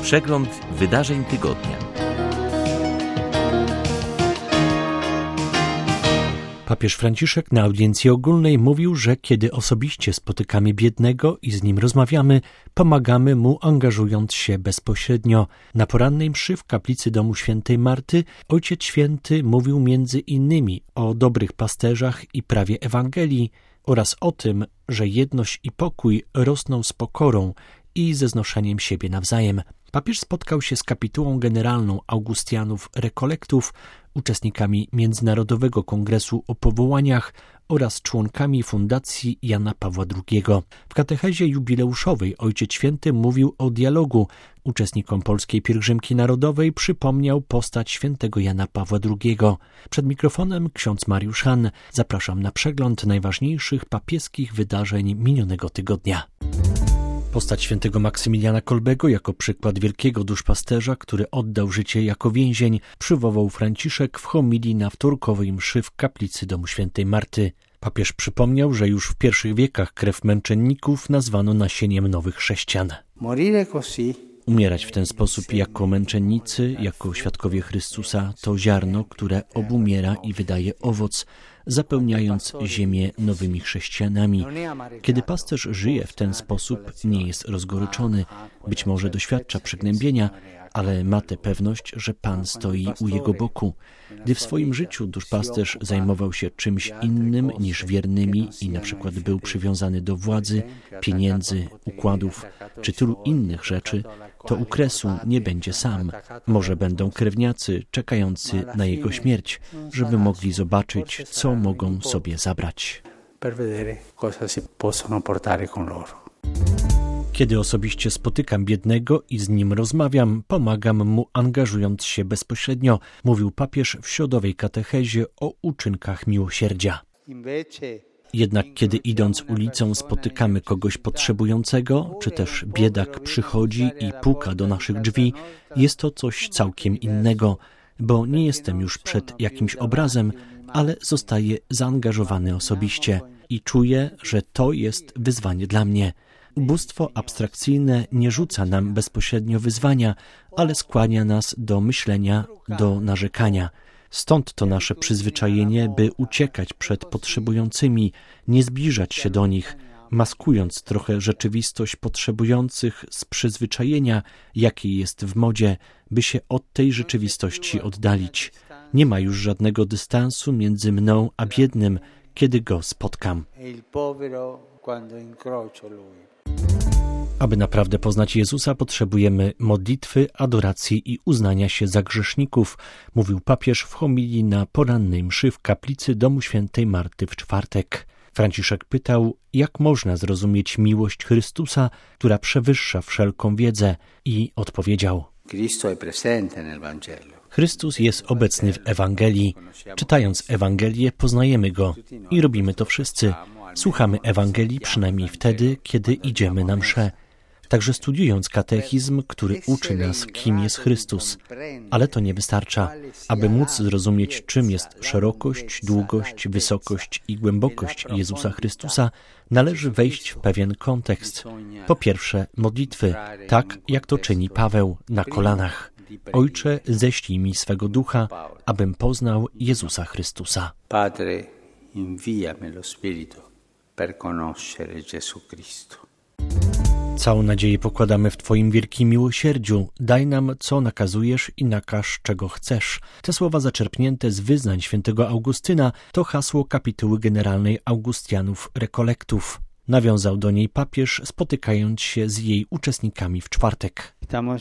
Przegląd wydarzeń tygodnia. Papież Franciszek na audiencji ogólnej mówił, że kiedy osobiście spotykamy biednego i z nim rozmawiamy, pomagamy mu angażując się bezpośrednio. Na porannej mszy w kaplicy domu świętej Marty Ojciec Święty mówił między innymi o dobrych pasterzach i prawie Ewangelii oraz o tym, że jedność i pokój rosną z pokorą i ze znoszeniem siebie nawzajem. Papież spotkał się z kapitułą generalną Augustianów Rekolektów, uczestnikami Międzynarodowego Kongresu o Powołaniach oraz członkami Fundacji Jana Pawła II. W katechezie jubileuszowej Ojciec Święty mówił o dialogu. Uczestnikom Polskiej Pielgrzymki Narodowej przypomniał postać świętego Jana Pawła II. Przed mikrofonem ksiądz Mariusz Han. Zapraszam na przegląd najważniejszych papieskich wydarzeń minionego tygodnia. Postać świętego Maksymiliana Kolbego jako przykład wielkiego duszpasterza, który oddał życie jako więzień, przywołał Franciszek w homilii na wtorkowej mszy w kaplicy domu świętej Marty. Papież przypomniał, że już w pierwszych wiekach krew męczenników nazwano nasieniem nowych chrześcijan. Umierać w ten sposób jako męczennicy, jako świadkowie Chrystusa, to ziarno, które obumiera i wydaje owoc, zapełniając ziemię nowymi chrześcijanami. Kiedy pasterz żyje w ten sposób, nie jest rozgoryczony, być może doświadcza przygnębienia, ale ma tę pewność, że Pan stoi u jego boku. Gdy w swoim życiu duszpasterz zajmował się czymś innym niż wiernymi i na przykład był przywiązany do władzy, pieniędzy, układów czy tylu innych rzeczy, to u kresu nie będzie sam. Może będą krewniacy czekający na jego śmierć, żeby mogli zobaczyć, co mogą sobie zabrać. Kiedy osobiście spotykam biednego i z nim rozmawiam, pomagam mu angażując się bezpośrednio, mówił papież w środowej katechezie o uczynkach miłosierdzia. Jednak kiedy idąc ulicą spotykamy kogoś potrzebującego, czy też biedak przychodzi i puka do naszych drzwi, jest to coś całkiem innego, bo nie jestem już przed jakimś obrazem, ale zostaję zaangażowany osobiście i czuję, że to jest wyzwanie dla mnie. Ubóstwo abstrakcyjne nie rzuca nam bezpośrednio wyzwania, ale skłania nas do myślenia, do narzekania. Stąd to nasze przyzwyczajenie, by uciekać przed potrzebującymi, nie zbliżać się do nich, maskując trochę rzeczywistość potrzebujących z przyzwyczajenia, jakiej jest w modzie, by się od tej rzeczywistości oddalić. Nie ma już żadnego dystansu między mną a biednym, kiedy go spotkam. Aby naprawdę poznać Jezusa, potrzebujemy modlitwy, adoracji i uznania się za grzeszników, mówił papież w homilii na porannej mszy w kaplicy domu świętej Marty w czwartek. Franciszek pytał, jak można zrozumieć miłość Chrystusa, która przewyższa wszelką wiedzę, i odpowiedział: Chrystus jest obecny w Ewangelii. Czytając Ewangelię, poznajemy Go i robimy to wszyscy. Słuchamy Ewangelii przynajmniej wtedy, kiedy idziemy na mszę. Także studiując katechizm, który uczy nas, kim jest Chrystus. Ale to nie wystarcza. Aby móc zrozumieć, czym jest szerokość, długość, wysokość i głębokość Jezusa Chrystusa, należy wejść w pewien kontekst. Po pierwsze, modlitwy, tak jak to czyni Paweł na kolanach. Ojcze, ześlij mi swego ducha, abym poznał Jezusa Chrystusa. Padre, inviami lo Spirito per conoscere Gesù Cristo. Całą nadzieję pokładamy w Twoim wielkim miłosierdziu. Daj nam, co nakazujesz i nakaż, czego chcesz. Te słowa zaczerpnięte z wyznań świętego Augustyna to hasło kapituły generalnej Augustianów Rekolektów. Nawiązał do niej papież, spotykając się z jej uczestnikami w czwartek.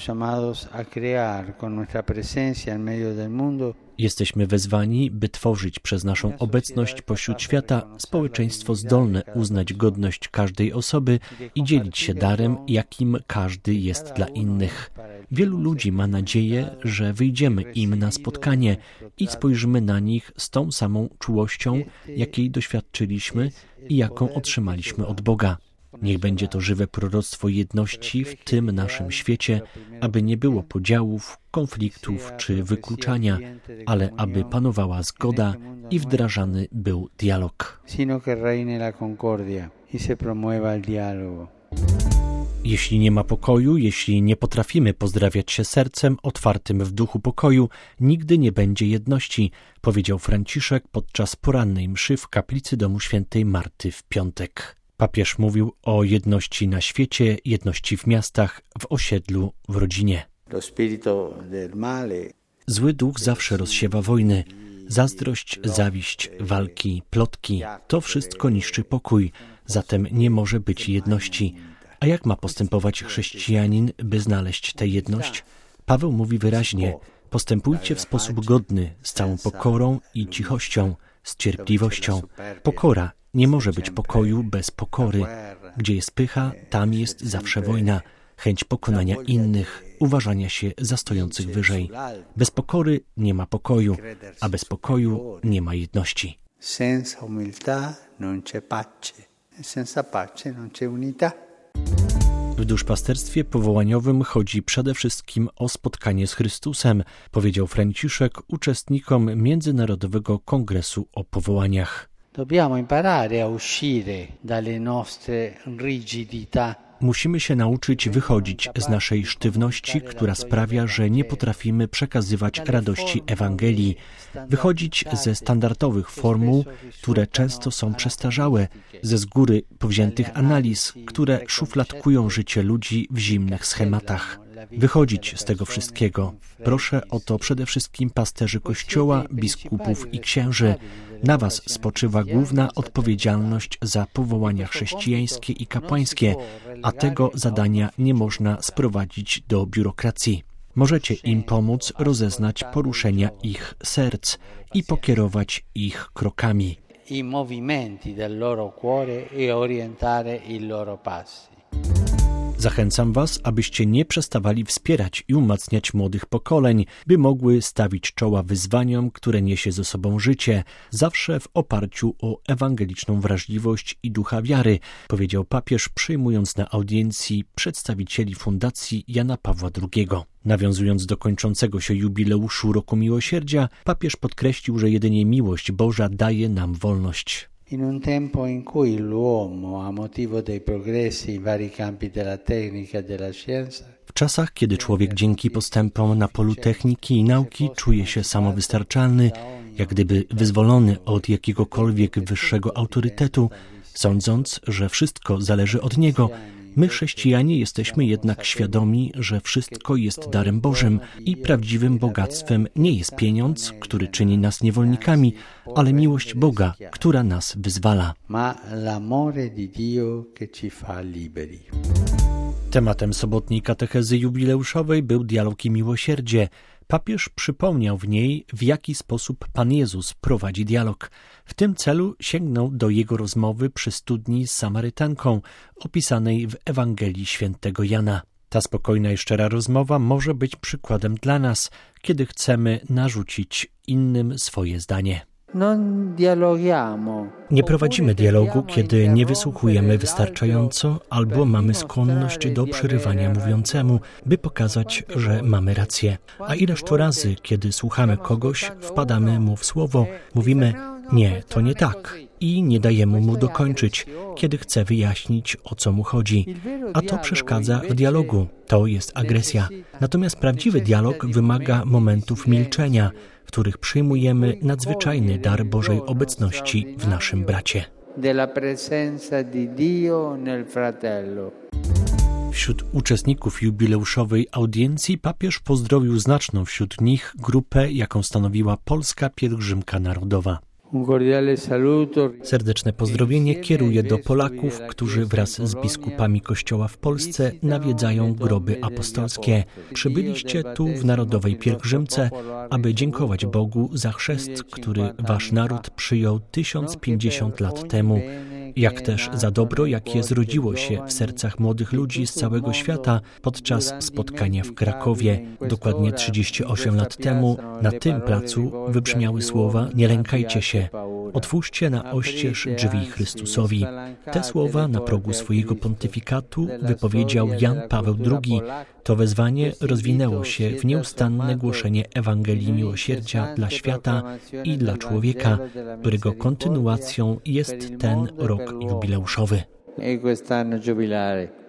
Jesteśmy wezwani, by tworzyć przez naszą obecność pośród świata społeczeństwo zdolne uznać godność każdej osoby i dzielić się darem, jakim każdy jest dla innych. Wielu ludzi ma nadzieję, że wyjdziemy im na spotkanie i spojrzymy na nich z tą samą czułością, jakiej doświadczyliśmy i jaką otrzymaliśmy od Boga. Niech będzie to żywe proroctwo jedności w tym naszym świecie, aby nie było podziałów, konfliktów czy wykluczania, ale aby panowała zgoda i wdrażany był dialog. Jeśli nie ma pokoju, jeśli nie potrafimy pozdrawiać się sercem otwartym w duchu pokoju, nigdy nie będzie jedności, powiedział Franciszek podczas porannej mszy w kaplicy domu świętej Marty w piątek. Papież mówił o jedności na świecie, jedności w miastach, w osiedlu, w rodzinie. Zły duch zawsze rozsiewa wojny. Zazdrość, zawiść, walki, plotki, to wszystko niszczy pokój, zatem nie może być jedności. A jak ma postępować chrześcijanin, by znaleźć tę jedność? Paweł mówi wyraźnie, postępujcie w sposób godny, z całą pokorą i cichością, z cierpliwością. Pokora, nie może być pokoju bez pokory. Gdzie jest pycha, tam jest zawsze wojna, chęć pokonania innych, uważania się za stojących wyżej. Bez pokory nie ma pokoju, a bez pokoju nie ma jedności. Senza umiltà non c'è pace, senza pace non c'è unità. W duszpasterstwie powołaniowym chodzi przede wszystkim o spotkanie z Chrystusem, powiedział Franciszek uczestnikom Międzynarodowego Kongresu o Powołaniach. Dobbiamo imparare a uscire dalle nostre rigidità. Musimy się nauczyć wychodzić z naszej sztywności, która sprawia, że nie potrafimy przekazywać radości Ewangelii, wychodzić ze standardowych formuł, które często są przestarzałe, ze z góry powziętych analiz, które szufladkują życie ludzi w zimnych schematach. Wychodzić z tego wszystkiego. Proszę o to przede wszystkim pasterzy Kościoła, biskupów i księży. Na was spoczywa główna odpowiedzialność za powołania chrześcijańskie i kapłańskie, a tego zadania nie można sprowadzić do biurokracji. Możecie im pomóc rozeznać poruszenia ich serc i pokierować ich krokami. I movimenti del loro cuore e orientare i loro passi. Zachęcam was, abyście nie przestawali wspierać i umacniać młodych pokoleń, by mogły stawić czoła wyzwaniom, które niesie ze sobą życie, zawsze w oparciu o ewangeliczną wrażliwość i ducha wiary, powiedział papież, przyjmując na audiencji przedstawicieli Fundacji Jana Pawła II. Nawiązując do kończącego się jubileuszu Roku Miłosierdzia, papież podkreślił, że jedynie miłość Boża daje nam wolność. In un tempo in cui l'uomo, a motivo dei progressi in vari campi della tecnica e della scienza, w czasach, kiedy człowiek dzięki postępom na polu techniki i nauki czuje się samowystarczalny, jak gdyby wyzwolony od jakiegokolwiek wyższego autorytetu, sądząc, że wszystko zależy od niego, my chrześcijanie jesteśmy jednak świadomi, że wszystko jest darem Bożym i prawdziwym bogactwem nie jest pieniądz, który czyni nas niewolnikami, ale miłość Boga, która nas wyzwala. ma l'amore di Dio che ci fa liberi. Tematem sobotniej katechezy jubileuszowej był dialog i miłosierdzie. Papież przypomniał w niej, w jaki sposób Pan Jezus prowadzi dialog. W tym celu sięgnął do jego rozmowy przy studni z Samarytanką, opisanej w Ewangelii świętego Jana. Ta spokojna i szczera rozmowa może być przykładem dla nas, kiedy chcemy narzucić innym swoje zdanie. Nie prowadzimy dialogu, kiedy nie wysłuchujemy wystarczająco albo mamy skłonność do przerywania mówiącemu, by pokazać, że mamy rację. A ileż to razy, kiedy słuchamy kogoś, wpadamy mu w słowo, mówimy nie, to nie tak i nie dajemy mu dokończyć, kiedy chce wyjaśnić, o co mu chodzi. A to przeszkadza w dialogu, to jest agresja. Natomiast prawdziwy dialog wymaga momentów milczenia, w których przyjmujemy nadzwyczajny dar Bożej obecności w naszym bracie. Wśród uczestników jubileuszowej audiencji papież pozdrowił znaczną wśród nich grupę, jaką stanowiła Polska Pielgrzymka Narodowa. Serdeczne pozdrowienie kieruję do Polaków, którzy wraz z biskupami Kościoła w Polsce nawiedzają groby apostolskie. Przybyliście tu w narodowej pielgrzymce, aby dziękować Bogu za chrzest, który wasz naród przyjął 1050 lat temu, jak też za dobro, jakie zrodziło się w sercach młodych ludzi z całego świata podczas spotkania w Krakowie. Dokładnie 38 lat temu na tym placu wybrzmiały słowa: nie lękajcie się, otwórzcie na oścież drzwi Chrystusowi. Te słowa na progu swojego pontyfikatu wypowiedział Jan Paweł II. To wezwanie rozwinęło się w nieustanne głoszenie Ewangelii Miłosierdzia dla świata i dla człowieka, którego kontynuacją jest ten rok jubileuszowy.